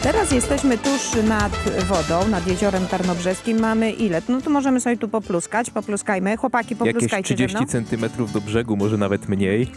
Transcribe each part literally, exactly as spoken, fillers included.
Teraz jesteśmy tuż nad wodą, nad jeziorem tarnobrzeskim. Mamy ile? No to możemy sobie tu popluskać, popluskajmy. Chłopaki, popluskajcie Jakieś trzydzieści centymetrów do brzegu, może nawet mniej.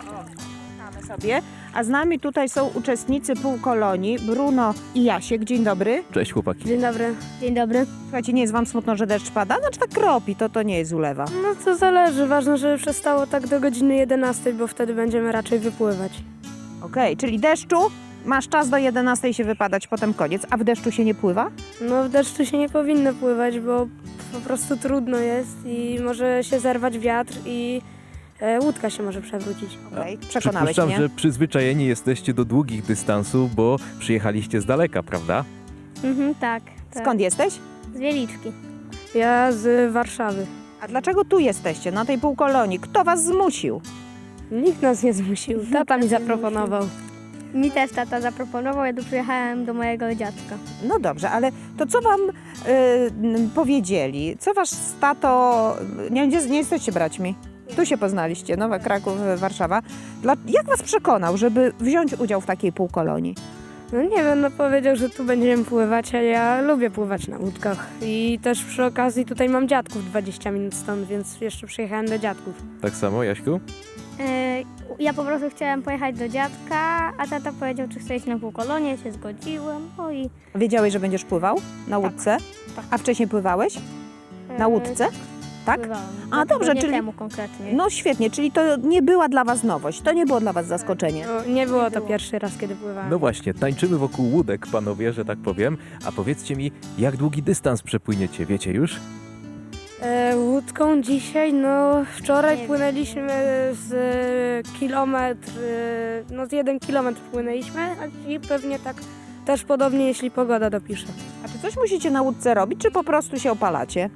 sobie. A z nami tutaj są uczestnicy półkolonii, Bruno i Jasiek. Dzień dobry. Cześć chłopaki. Dzień dobry. Dzień dobry. Słuchajcie, nie jest wam smutno, że deszcz pada? Znaczy tak kropi, to to nie jest ulewa. No to zależy, ważne, żeby przestało tak do godziny jedenastej, bo wtedy będziemy raczej wypływać. Okej, czyli deszczu masz czas do jedenastej się wypadać, potem koniec. A w deszczu się nie pływa? No w deszczu się nie powinno pływać, bo po prostu trudno jest i może się zerwać wiatr i e, łódka się może przewrócić. Okej, przekonałeś Przypuszczam, mnie. że przyzwyczajeni jesteście do długich dystansów, bo przyjechaliście z daleka, prawda? Mhm, tak, tak. Skąd jesteś? Z Wieliczki. Ja z Warszawy. A dlaczego tu jesteście, na tej półkolonii? Kto was zmusił? Nikt nas nie zmusił, tata mi zaproponował. Mi też tata zaproponował, ja tu przyjechałem do mojego dziadka. No dobrze, ale to co wam y, n- powiedzieli? Co wasz tato... Nie, nie, nie jesteście braćmi? Tu się poznaliście, Nowa Kraków, Warszawa. Dla, jak was przekonał, żeby wziąć udział w takiej półkolonii? No nie wiem, no powiedział, że tu będziemy pływać, a ja lubię pływać na łódkach. I też przy okazji tutaj mam dziadków dwadzieścia minut stąd, więc jeszcze przyjechałem do dziadków. Tak samo, Jaśku? E, ja po prostu chciałem pojechać do dziadka, a tata powiedział, czy chcę iść na półkolonię, się zgodziłem. No i Wiedziałeś, że będziesz pływał na łódce? tak. A wcześniej pływałeś? e, Na łódce? Tak? Pływałem. A, Dwa dobrze, tygodnie czyli- temu konkretnie. No świetnie, czyli to nie była dla was nowość, to nie było dla was zaskoczenie. No, nie było to było. pierwszy raz, kiedy pływałem. No właśnie, tańczymy wokół łódek, panowie, że tak powiem. A powiedzcie mi, jak długi dystans przepłyniecie, wiecie już? E, łódką dzisiaj, no wczoraj Nie wiem. płynęliśmy z e, kilometr, e, no z jeden kilometr płynęliśmy, a dzisiaj pewnie tak też podobnie, jeśli pogoda dopisze. A czy coś musicie na łódce robić, czy po prostu się opalacie?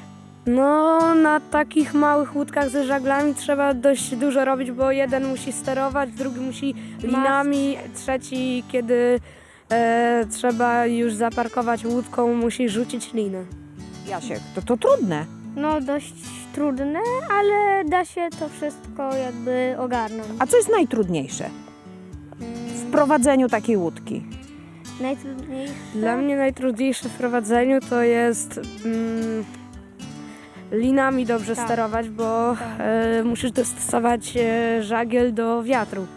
No na takich małych łódkach ze żaglami trzeba dość dużo robić, bo jeden musi sterować, drugi musi linami, trzeci kiedy e, trzeba już zaparkować łódką, musi rzucić linę. Jasiek, to, to trudne. No dość trudne, ale da się to wszystko jakby ogarnąć. A co jest najtrudniejsze w Mm, prowadzeniu takiej łódki? najtrudniejsze... Dla mnie najtrudniejsze w prowadzeniu to jest mm, linami dobrze Tak. sterować, bo Tak. e, musisz dostosować e, żagiel do wiatru.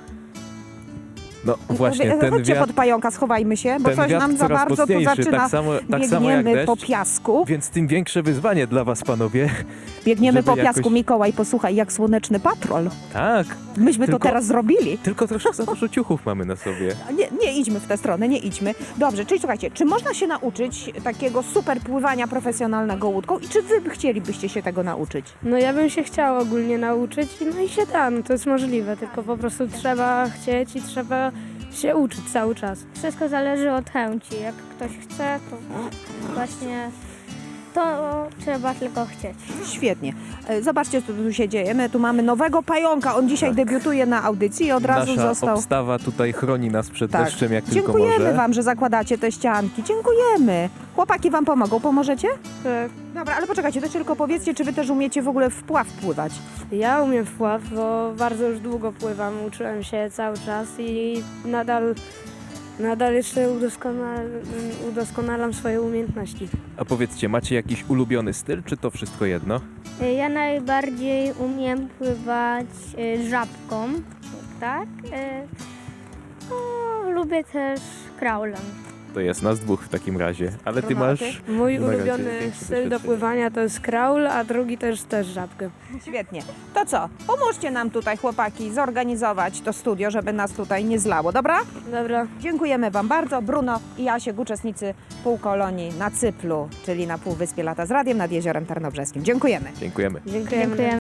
No właśnie, ten Chodźcie wiatr, pod pająka, schowajmy się, bo ten coś wiatr nam za coraz bardzo tu mocniejszy, zaczyna. tak samo, tak samo jak Biegniemy po deszcz. piasku. Więc tym większe wyzwanie dla was, panowie. Biegniemy żeby po piasku, jakoś- Mikołaj, posłuchaj, jak słoneczny patrol. Tak, Myśmy Tylko- to teraz zrobili. tylko troszkę za dużo ciuchów mamy na sobie. A Nie, nie idźmy w tę stronę, nie idźmy. Dobrze, czyli słuchajcie, czy można się nauczyć takiego super pływania profesjonalnego łódką i czy wy by chcielibyście się tego nauczyć? No ja bym się chciała ogólnie nauczyć, no i się da, no to jest możliwe, tylko po prostu trzeba chcieć i trzeba się uczyć cały czas. Wszystko zależy od chęci. Jak ktoś chce, to właśnie to trzeba tylko chcieć. Świetnie. E, Zobaczcie, co tu się dzieje. My tu mamy nowego pająka. On dzisiaj Tak. debiutuje na audycji i od razu Nasza został... obstawa tutaj chroni nas przed Tak. deszczem jak tylko Dziękujemy może. wam, że zakładacie te ścianki. Dziękujemy. Chłopaki wam pomogą. Pomożecie? Tak. Dobra, ale poczekajcie, to tylko powiedzcie, czy wy też umiecie w ogóle w pław pływać. Ja umiem w pław, bo bardzo już długo pływam, uczyłem się cały czas i nadal, nadal jeszcze udoskonal, udoskonalam swoje umiejętności. A powiedzcie, macie jakiś ulubiony styl, czy to wszystko jedno? Ja najbardziej umiem pływać e, żabką, tak? E, no, lubię też kraulem. To jest nas dwóch w takim razie. Ale ty Bruno, a ty? masz... Mój na razie ulubiony większe styl do doświadczenie. pływania to jest kraul, a drugi też też żabkę. Świetnie. To co? Pomóżcie nam tutaj, chłopaki, zorganizować to studio, żeby nas tutaj nie zlało, dobra? Dobra. Dziękujemy wam bardzo. Bruno i Jasiek, uczestnicy półkolonii na Cyplu, czyli na Półwyspie Lata z Radiem nad Jeziorem Tarnobrzeskim. Dziękujemy. Dziękujemy. Dziękujemy. Dziękujemy.